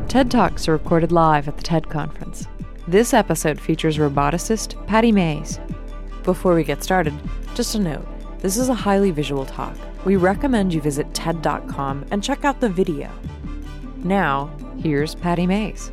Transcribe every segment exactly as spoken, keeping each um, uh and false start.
TED Talks are recorded live at the TED Conference. This episode features roboticist Patty Mays. Before we get started, just a note, this is a highly visual talk. We recommend you visit T E D dot com and check out the video. Now, here's Patty Mays.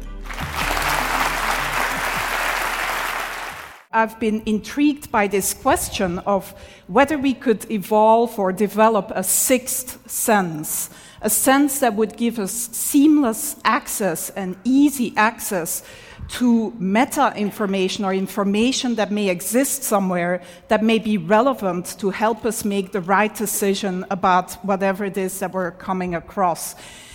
I've been intrigued by this question of whether we could evolve or develop a sixth sense, a sense that would give us seamless access and easy access to meta information or information that may exist somewhere that may be relevant to help us make the right decision about whatever it is that we're coming across.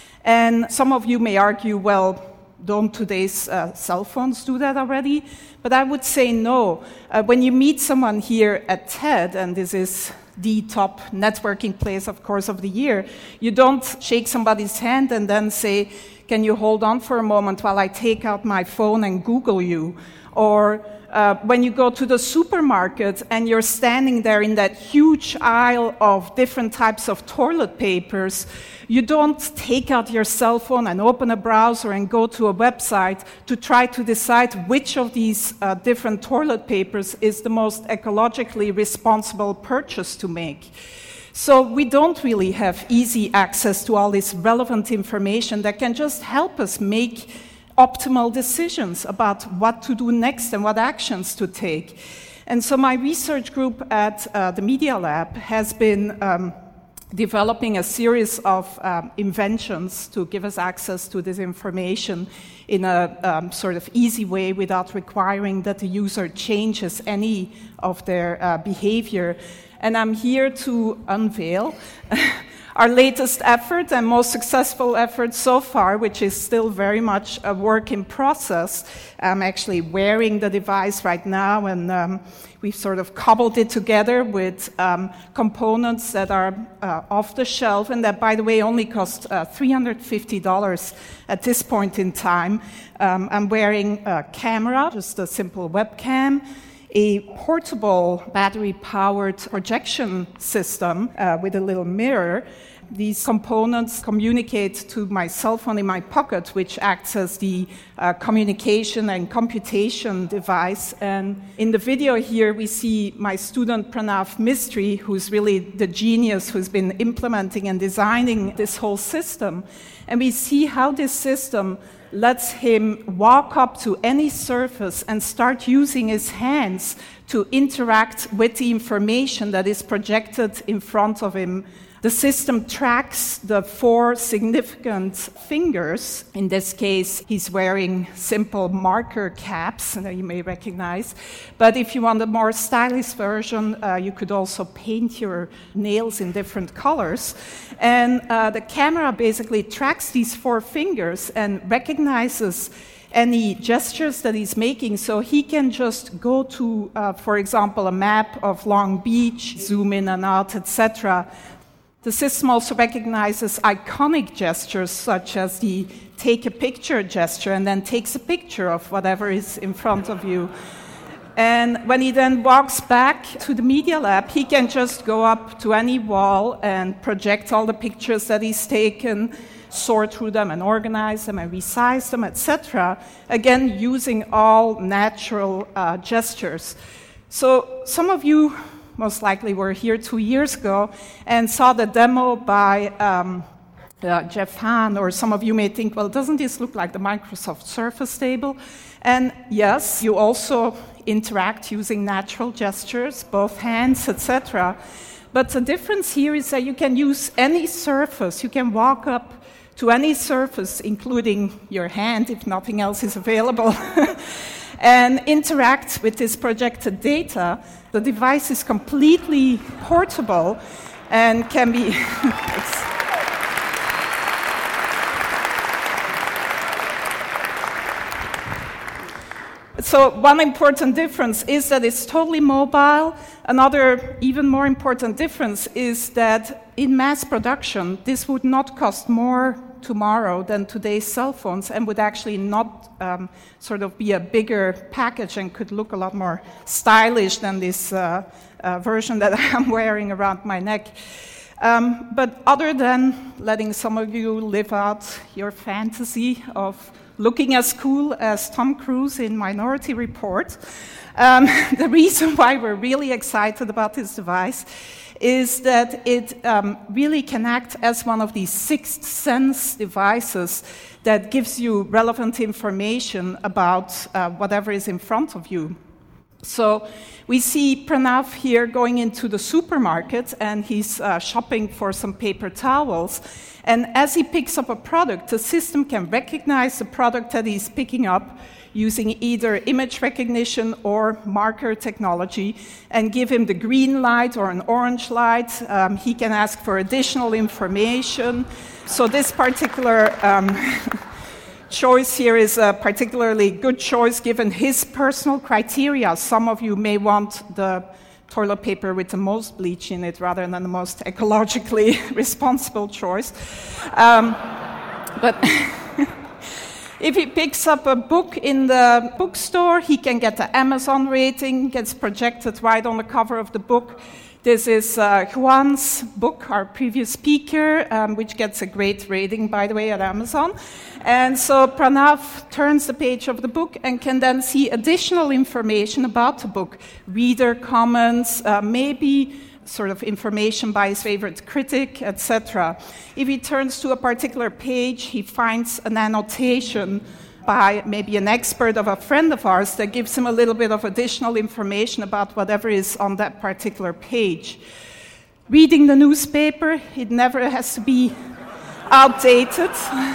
And some of you may argue, well, don't today's uh, cell phones do that already? But I would say no. Uh, when you meet someone here at TED, and this is the top networking place, of course, of the year, you don't shake somebody's hand and then say, can you hold on for a moment while I take out my phone and Google you? Or uh, when you go to the supermarket and you're standing there in that huge aisle of different types of toilet papers, you don't take out your cell phone and open a browser and go to a website to try to decide which of these uh, different toilet papers is the most ecologically responsible purchase to make. So we don't really have easy access to all this relevant information that can just help us make optimal decisions about what to do next and what actions to take. And so my research group at uh, the Media Lab has been um, developing a series of um, inventions to give us access to this information in a um, sort of easy way without requiring that the user changes any of their uh, behavior. And I'm here to unveil our latest effort and most successful effort so far, which is still very much a work in process. I'm actually wearing the device right now, and um, we've sort of cobbled it together with um, components that are uh, off the shelf, and that, by the way, only cost uh, three hundred fifty dollars at this point in time. Um, I'm wearing a camera, just a simple webcam, a portable battery-powered projection system uh, with a little mirror. These components communicate to my cell phone in my pocket, which acts as the uh, communication and computation device. And in the video here, we see my student Pranav Mistry, who's really the genius who's been implementing and designing this whole system. And we see how this system lets him walk up to any surface and start using his hands to interact with the information that is projected in front of him. The system tracks the four significant fingers. In this case, he's wearing simple marker caps that you may recognize. But if you want a more stylish version, uh, you could also paint your nails in different colors. And uh, the camera basically tracks these four fingers and recognizes any gestures that he's making, so he can just go to, uh, for example, a map of Long Beach, zoom in and out, et cetera. The system also recognizes iconic gestures, such as the take a picture gesture, and then takes a picture of whatever is in front of you. And when he then walks back to the Media Lab, he can just go up to any wall and project all the pictures that he's taken, sort through them and organize them and resize them, et cetera, again, using all natural uh, gestures. So some of you most likely were here two years ago and saw the demo by um, uh, Jeff Hahn, or some of you may think, well, doesn't this look like the Microsoft Surface table? And yes, you also interact using natural gestures, both hands, et cetera. But the difference here is that you can use any surface. You can walk up to any surface, including your hand, if nothing else is available, and interact with this projected data. The device is completely portable and can be... So one important difference is that it's totally mobile. Another even more important difference is that in mass production, this would not cost more tomorrow than today's cell phones, and would actually not um, sort of be a bigger package and could look a lot more stylish than this uh, uh, version that I'm wearing around my neck. Um, but other than letting some of you live out your fantasy of looking as cool as Tom Cruise in Minority Report, um, the reason why we're really excited about this device is that it um, really can act as one of these sixth sense devices that gives you relevant information about uh, whatever is in front of you. So we see Pranav here going into the supermarket, and he's uh, shopping for some paper towels. And as he picks up a product, the system can recognize the product that he's picking up using either image recognition or marker technology and give him the green light or an orange light. Um, he can ask for additional information. So this particular um, choice here is a particularly good choice given his personal criteria. Some of you may want the toilet paper with the most bleach in it rather than the most ecologically responsible choice. Um, but if he picks up a book in the bookstore, he can get the Amazon rating, gets projected right on the cover of the book. This is uh, Juan's book, our previous speaker, um, which gets a great rating, by the way, at Amazon. And so Pranav turns the page of the book and can then see additional information about the book, reader comments, uh, maybe sort of information by his favorite critic, et cetera. If he turns to a particular page, he finds an annotation by maybe an expert of a friend of ours that gives him a little bit of additional information about whatever is on that particular page. Reading the newspaper, it never has to be outdated.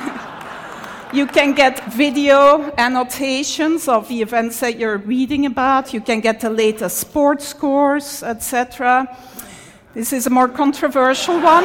You can get video annotations of the events that you're reading about. You can get the latest sports scores, et cetera. This is a more controversial one.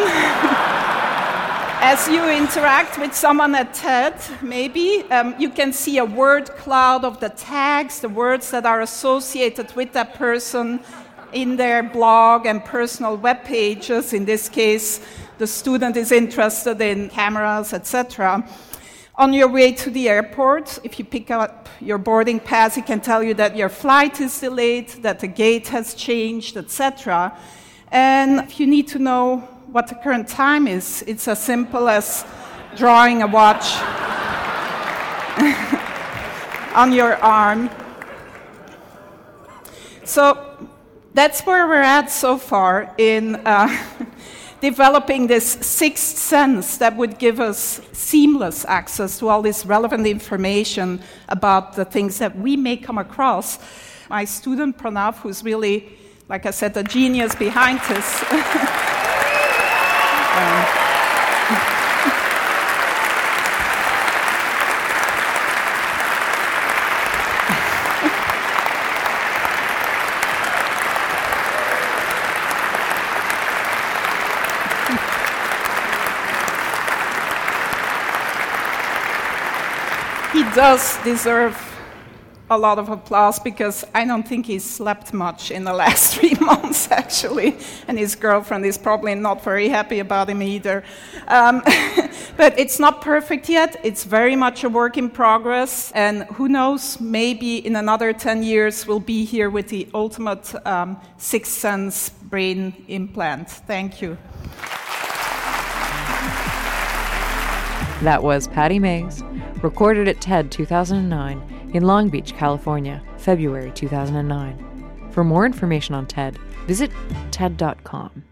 As you interact with someone at TED, maybe, um, you can see a word cloud of the tags, the words that are associated with that person in their blog and personal web pages. In this case, the student is interested in cameras, et cetera. On your way to the airport, if you pick up your boarding pass, it can tell you that your flight is delayed, that the gate has changed, et cetera. And if you need to know what the current time is, it's as simple as drawing a watch on your arm. So that's where we're at so far in uh, developing this sixth sense that would give us seamless access to all this relevant information about the things that we may come across. My student, Pranav, who's really, like I said, the genius behind this, um, he does deserve a lot of applause because I don't think he's slept much in the last three months, actually. And his girlfriend is probably not very happy about him either. Um, but it's not perfect yet. It's very much a work in progress. And who knows, maybe in another ten years, we'll be here with the ultimate um, sixth sense brain implant. Thank you. That was Patty Mays, recorded at TED two thousand nine in Long Beach, California, February two thousand nine. For more information on TED, visit ted dot com.